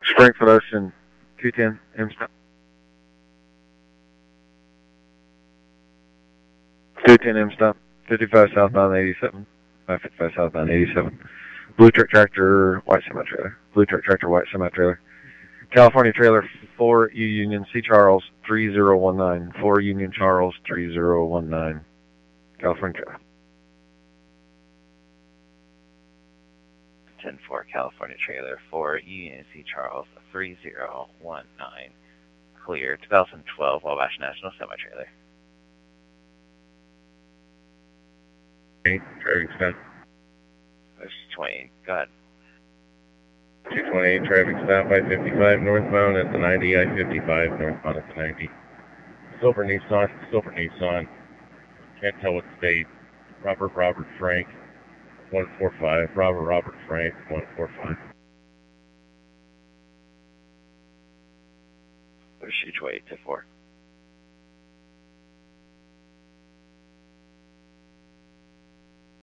Springfield Ocean 210 M stop. 210 M stop. 55 southbound 87. 55 southbound 87. Blue truck tractor, white semi trailer. Blue truck tractor, white semi trailer. California trailer 4 U Union C Charles 3019. 4 Union Charles 3019. California trailer. 10-4 California trailer 4 Union C Charles 3019. Clear 2012 Wabash National Semi Trailer. Traffic stop. Push 20. Go ahead. 228 traffic stop I-55 northbound at the 90, I-55 northbound at the 90. Silver Nissan. Can't tell what state. Robert Frank, 145. Robert Frank, 145. Push 228 to 4.